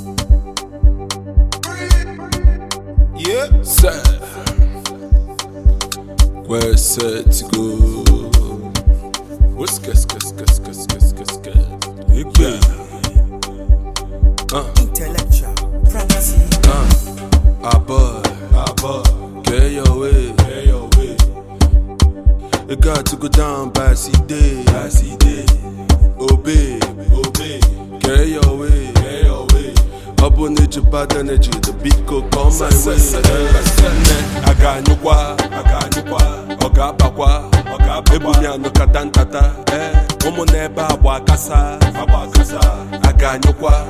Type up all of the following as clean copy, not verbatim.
Yeah, sir. We're set to go. What's good? Yeah. Intellectual property. Get your way. It got to go down by C-Day. Obey. Get your way. Up on it, bad energy. The beat could come my way. I got Oga bakwa. Ebunya no katantata. Omo neba abwa kasa. I got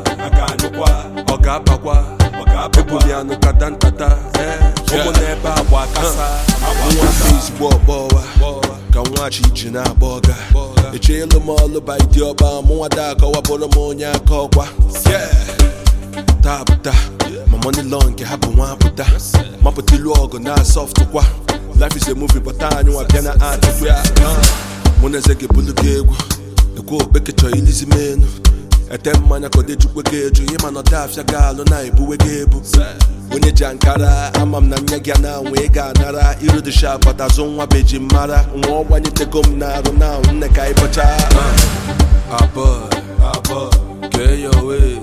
Oga bakwa. Ebunya no katantata. Omo neba abwa kasa. One face boy. Can watch each and a boga. A chain of all by the Oba, Moada, Kawapomonia, Kokwa. Yeah. Tabata, my money long can happen one puta. Mapatilogo, na soft to qua. Life is a movie, but I know I cannot add to where Monazeki Bulugego, the go back at your easy man. A 10 man I could do with you, man, not half your gal on I buegable. When you jankara, I'm Nanyagana, Wega, Nara, Iru the shop, but as on my beji mara, more when you take them now, the guy, but get your way.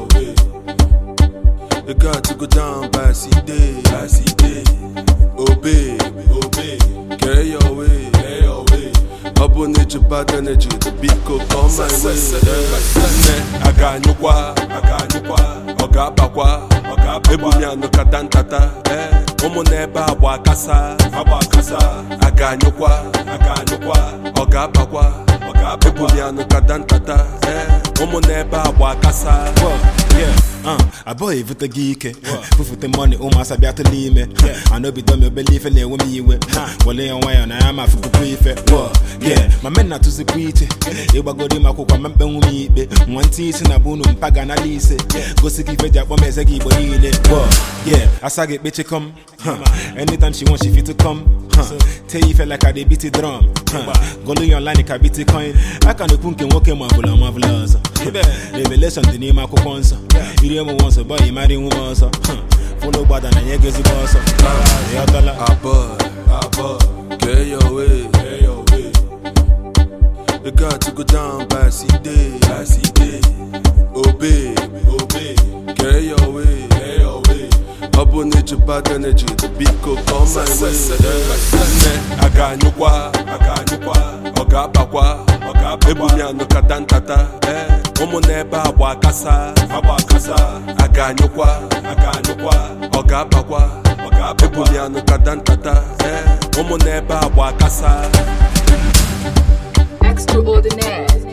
You got to go down by C-Day. Obey. Get your way. Up on it, bad energy. The beat could come my way. I got Oga bakwa. Ebunya no katantata. Omo neba abwa kasa. I got Oga bakwa. Ebunya no katantata. Omo neba abwa kasa. I boy if the geek, put the money on my sabiata lime. I know be done your belief and they will me with. Well, lay on wire and I am a full prefect. Yeah, my men not to the creature. You were good in my cook, my ben me. One teeth in a boon, Pagana Lise. Go see if a woman is a give yeah, I saw it bitch come. Anytime she wants, she fit to come. Tell you feel like I beat the drum. Go to your line, like I beat the coin. I can't punk and walk in my marvelous. Revelation, the name of sponsor. You never want a boy, marry woman. Follow bad and I guess the boss. Get your way. You got to go down by C-Day. Obey. Get your way. Up on it, bad energy. The beat could come my way. I got Oga bakwa. Ebunya no katantata. Omo neba abwa kasa. I got Oga bakwa. Ebunya no katantata. Omo neba abwa kasa. Extraordinaire.